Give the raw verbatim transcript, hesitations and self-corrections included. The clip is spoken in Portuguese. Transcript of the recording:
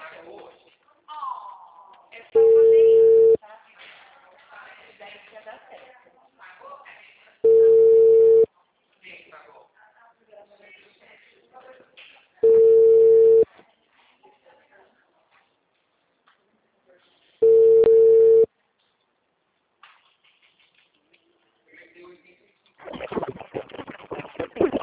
É só fazer isso, tá? Daí já dá certo.